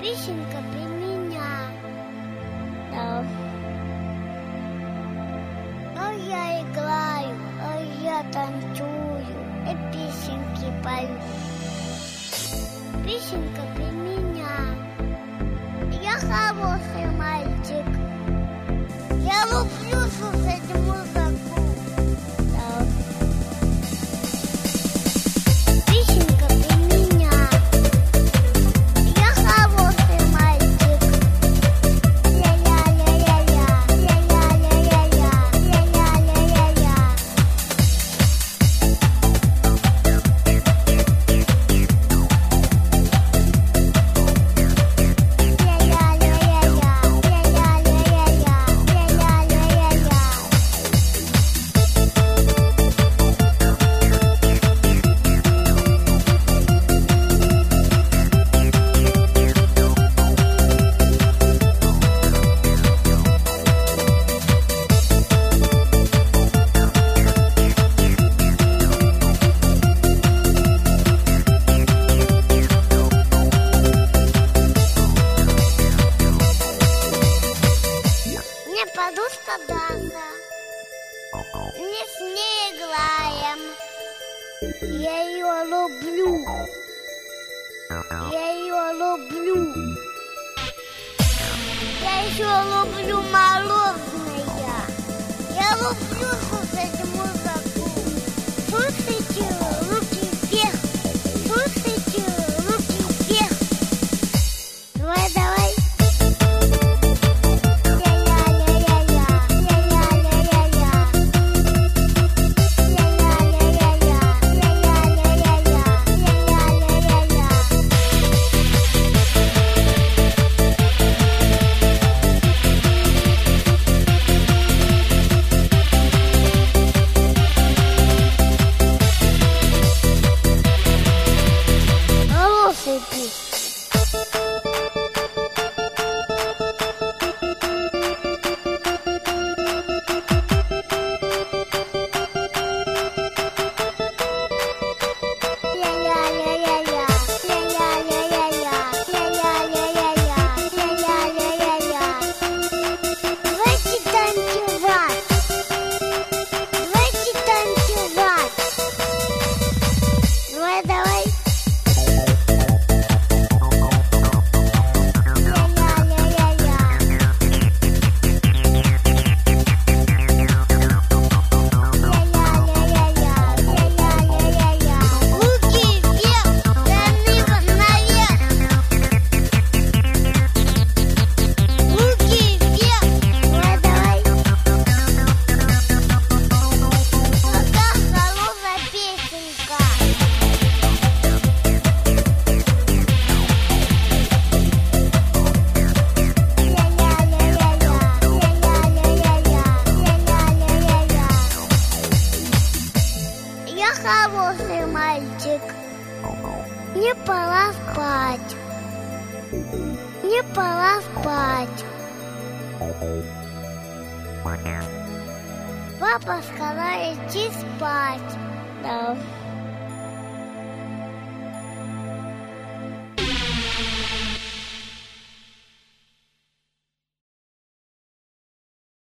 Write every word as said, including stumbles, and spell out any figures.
Песенка про меня. Да. Но я играю, а я танцую и песенки пою. Песенка про меня. Я хороший мальчик. Я люблю слушать музыку. Да. Песенка про меня. Я хороший мальчик. Ля-ля-ля-ля-ля, ля-ля-ля-ля-ля, ля-ля-ля-ля-ля. Мне подушка Даша. Мы с ней играем. Я ее люблю. Я ее люблю. Я еще люблю мороженое. Я люблю слушать музыку. Слушайте, руки вверх. Слушайте, руки вверх. Давай, давай. Я хороший мальчик. Мне пора спать. Мне пора спать. Папа сказал идти спать. Да.